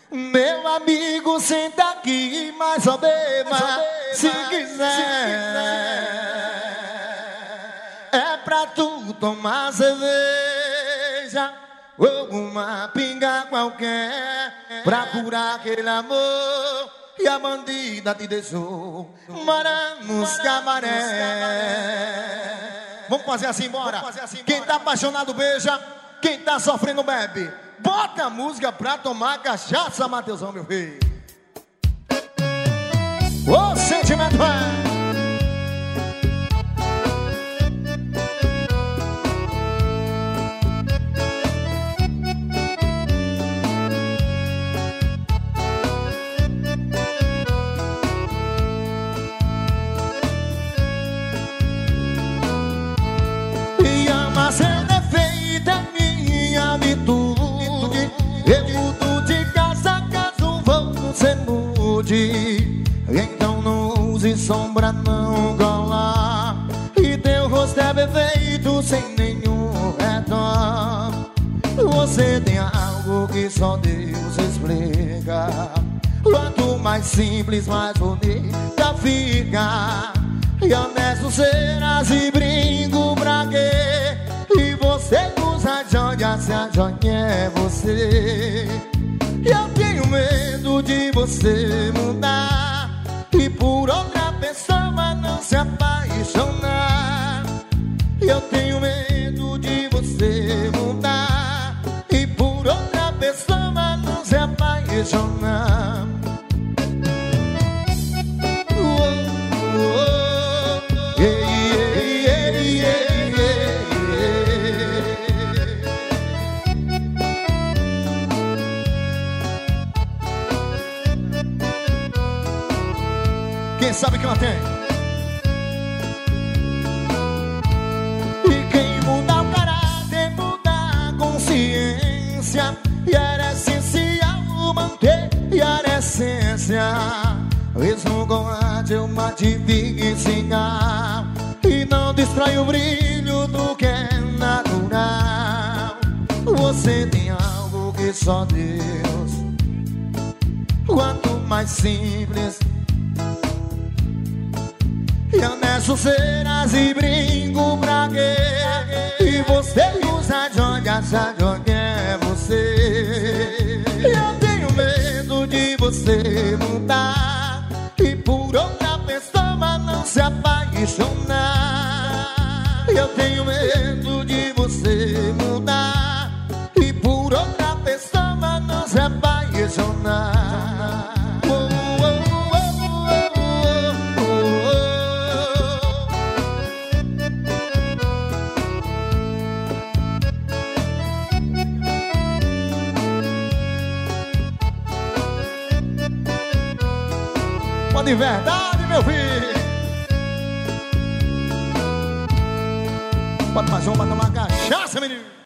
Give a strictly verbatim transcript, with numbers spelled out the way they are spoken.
Meu amigo, senta aqui, mas só beba, se quiser. É pra tu tomar cerveja ou uma pinga qualquer, pra curar aquele amor e a bandida te deixou. Moramos cabaré. Vamos fazer assim, bora. Assim, quem tá apaixonado beija, quem tá sofrendo bebe. Bota a música pra tomar cachaça, Mateusão, meu filho. O sentimento é... E ama ser defeito é minha virtude. Eu mudo de casa caso você mude. Então não use sombra, não colar. E teu rosto é perfeito sem nenhum redor. Você tem algo que só Deus explica. Quanto mais simples, mais bonita fica. E honesto serás e brinco pra quê? E você usa joia se a joia é você. Eu tenho medo de você mudar e por outra pessoa não se apaixonar. Eu tenho medo de você mudar e por outra pessoa não se apaixonar. Quem sabe que ela tem? E quem muda o caráter muda a consciência. E era essencial manter e era essência. Mesmo com a uma dificuldade. E não destrói o brilho do que é natural. Você tem algo que só Deus. Quanto mais simples e honesto serás e brinco pra quê? E você usa joia, essa joia é você. Eu tenho medo de você mudar e por outra pessoa não se apaixonar. Eu tenho medo de você mudar e por outra pessoa não se apaixonar. De verdade, meu filho. Bota mais um pra tomar cachaça, menino.